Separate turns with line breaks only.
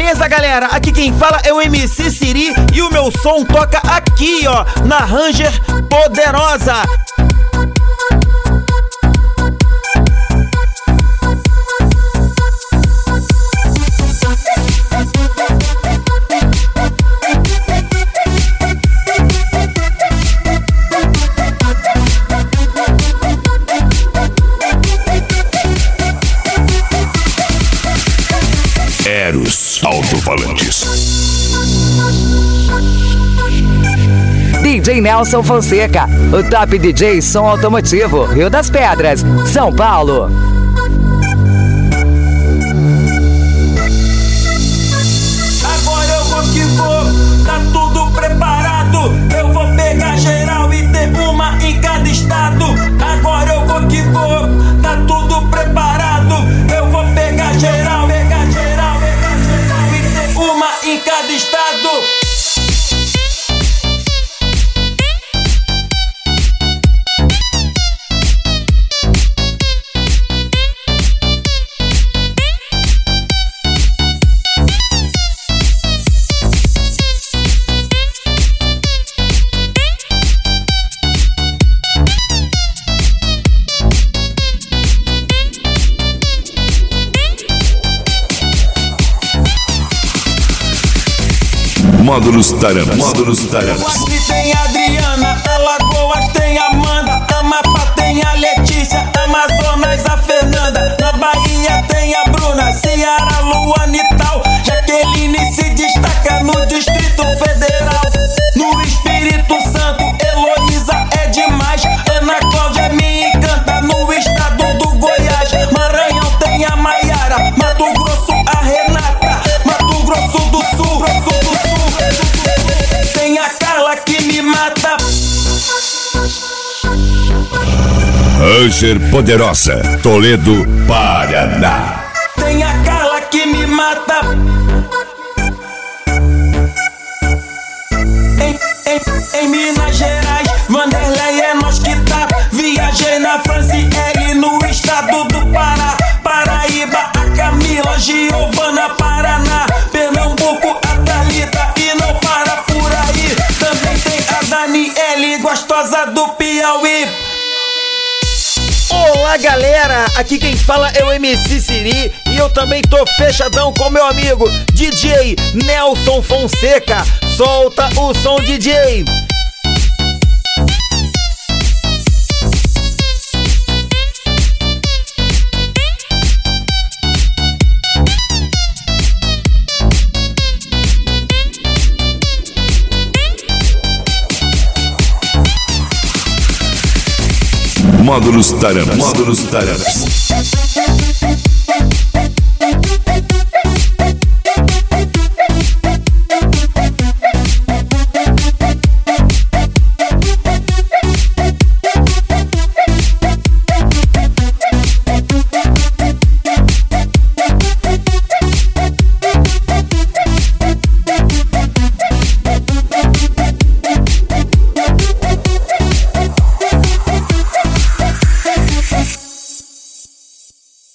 Beleza, galera? Aqui quem fala é o MC Siri e o meu som toca aqui, ó, na Ranger Poderosa.
Eros Alto-Falantes.
DJ Nelson Fonseca, o top DJ som automotivo, Rio das Pedras, São Paulo.
Agora eu vou que vou, tá tudo preparado. Eu vou pegar geral e ter uma em cada estado. Agora eu vou que vou, tá tudo preparado. Eu vou pegar geral, e ter uma em cada estado.
Módulos Taramas.
O Acre tem a Adriana, Alagoas tem a Amanda, Amapá tem a Letícia, Amazonas a Fernanda, na Bahia tem a Bruna, Ceará, Luana e tal. Jaqueline se destaca no Distrito Federal. No Espírito Santo, Heloísa é demais. Ana Cláudia me encanta no estado do Goiás. Maranhão tem a Maiara, Mato Grosso a Renata, Mato Grosso do Sul, tem a Carla que me mata.
Ranger Poderosa, Toledo, Paraná.
Tem a Carla que me mata. Em Minas Gerais, Vanderlei é nós que tá. Viajei na Franciele no estado do Pará. Paraíba, a Camila, Giovana, Paraná. Pernambuco, a Thalita e não para por aí. Também tem a Daniele, gostosa do Piauí.
Olá, galera! Aqui quem fala é o MC Siri e eu também tô fechadão com meu amigo DJ Nelson Fonseca. Solta o som, DJ!
Módulos Taramas.